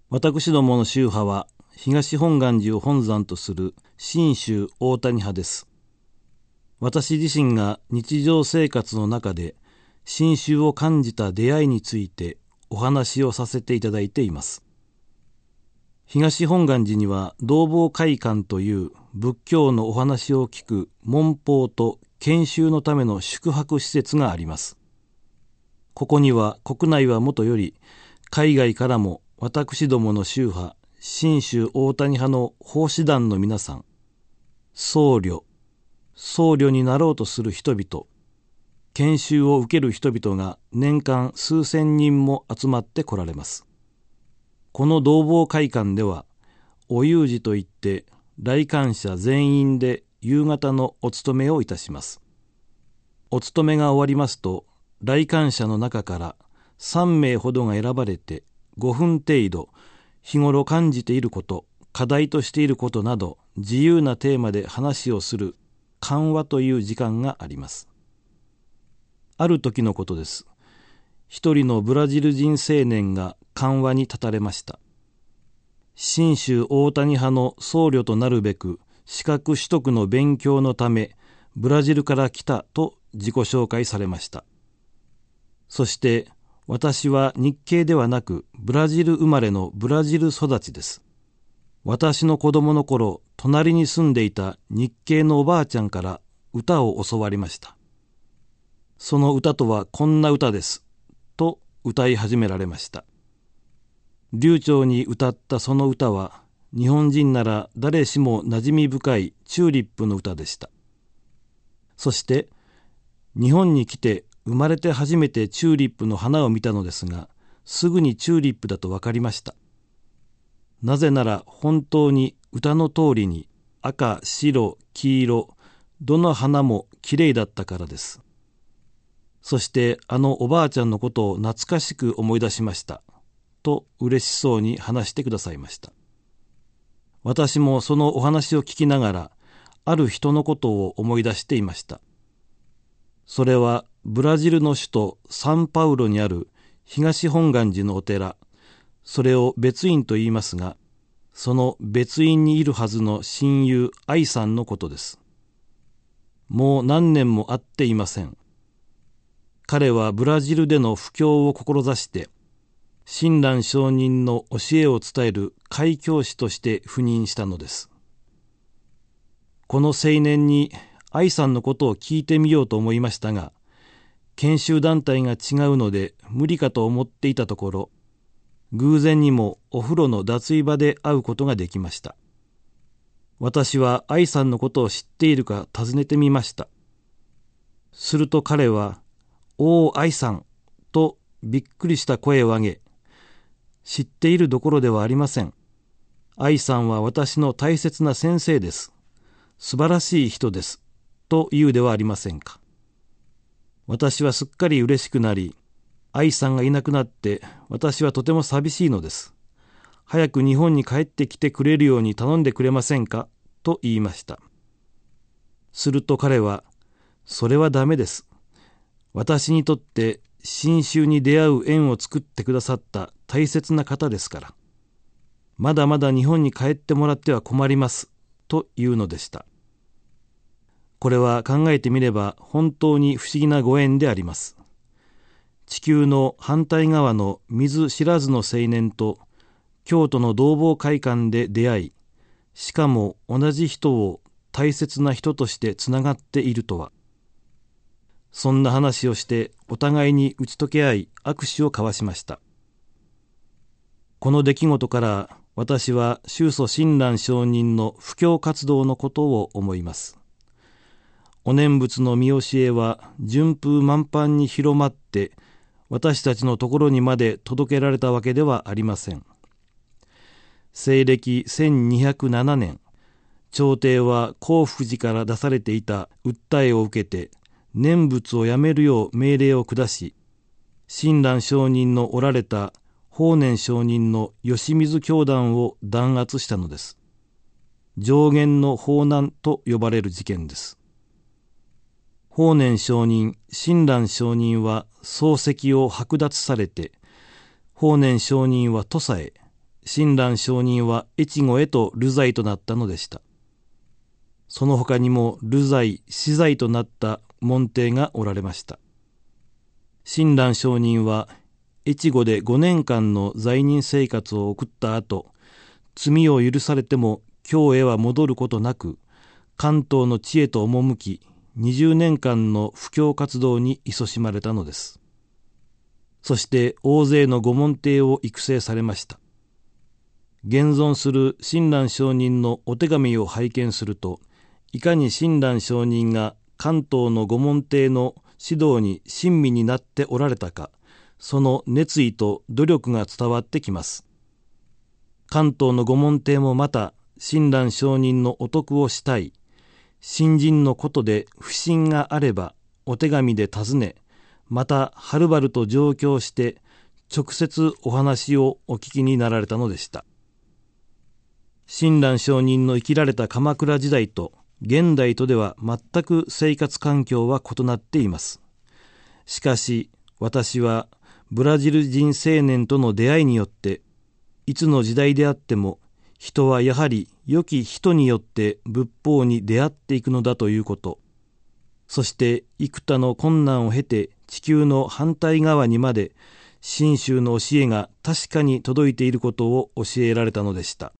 私どもの宗派は東本願寺を本山とする信州大谷派です。私自身が日常生活の中で信州を感じた出会いについてお話をさせていただいています。東本願寺には同房会館という仏教のお話を聞く門法と研修のための宿泊施設があります。ここには国内はもとより海外からも私どもの宗派信州大谷派の奉仕団の皆さん、僧侶になろうとする人々、研修を受ける人々が年間数千人も集まって来られます。この同房会館ではお遊寺といって来館者全員で夕方のお勤めをいたします。お勤めが終わりますと来館者の中から3名ほどが選ばれて5分程度日頃感じていること、課題としていることなど自由なテーマで話をする談話という時間があります。ある時のことです。一人のブラジル人青年が談話に立たれました。信州大谷派の僧侶となるべく資格取得の勉強のためブラジルから来たと自己紹介されました。そして私は日系ではなくブラジル生まれのブラジル育ちです。私の子供の頃隣に住んでいた日系のおばあちゃんから歌を教わりました。その歌とはこんな歌ですと歌い始められました。流暢に歌ったその歌は日本人なら誰しも馴染み深いチューリップの歌でした。そして日本に来て生まれて初めてチューリップの花を見たのですが、すぐにチューリップだと分かりました。なぜなら本当に歌の通りに赤、白、黄色、どの花もきれいだったからです。そしてあのおばあちゃんのことを懐かしく思い出しましたと嬉しそうに話してくださいました。私もそのお話を聞きながらある人のことを思い出していました。それはブラジルの首都サンパウロにある東本願寺のお寺、それを別院と言いますが、その別院にいるはずの親友愛さんのことです。もう何年も会っていません。彼はブラジルでの布教を志して親鸞上人の教えを伝える開教師として赴任したのです。この青年に愛さんのことを聞いてみようと思いましたが、研修団体が違うので無理かと思っていたところ、偶然にもお風呂の脱衣場で会うことができました。私は愛さんのことを知っているか尋ねてみました。すると彼は、おー愛さんとびっくりした声を上げ、知っているどころではありません。愛さんは私の大切な先生です。素晴らしい人です。と言うではありませんか。私はすっかり嬉しくなり、愛さんがいなくなって私はとても寂しいのです。早く日本に帰ってきてくれるように頼んでくれませんかと言いました。すると彼は、それはダメです。私にとって信州に出会う縁を作ってくださった大切な方ですから。まだまだ日本に帰ってもらっては困ります。というのでした。これは考えてみれば本当に不思議なご縁であります。地球の反対側の見ず知らずの青年と京都の同房会館で出会い、しかも同じ人を大切な人としてつながっているとは。そんな話をしてお互いに打ち解け合い握手を交わしました。この出来事から私は宗祖親鸞上人の布教活動のことを思います。お念仏の見教えは順風満帆に広まって私たちのところにまで届けられたわけではありません。西暦1207年、朝廷は興福寺から出されていた訴えを受けて念仏をやめるよう命令を下し、親鸞上人のおられた法然上人の吉水教団を弾圧したのです。上元の法難と呼ばれる事件です。法然上人、親鸞上人は漱石を剥奪されて、法然上人は土佐へ、 親鸞上人は越後へと流罪となったのでした。その他にも流罪、死罪となった門弟がおられました。親鸞上人は越後で5年間の罪人生活を送った後、罪を許されても京へは戻ることなく、関東の地へと赴き、20年間の布教活動に勤しまれたのです。そして大勢の御門弟を育成されました。現存する親鸞上人のお手紙を拝見すると、いかに親鸞上人が関東の御門弟の指導に親身になっておられたか、その熱意と努力が伝わってきます。関東の御門弟もまた親鸞上人のお徳をしたい、信心のことで不信があればお手紙で尋ね、またはるばると上京して直接お話をお聞きになられたのでした。親鸞上人の生きられた鎌倉時代と現代とでは全く生活環境は異なっています。しかし私はブラジル人青年との出会いによって、いつの時代であっても人はやはり良き人によって仏法に出会っていくのだということ、そして幾多の困難を経て地球の反対側にまで真宗の教えが確かに届いていることを教えられたのでした。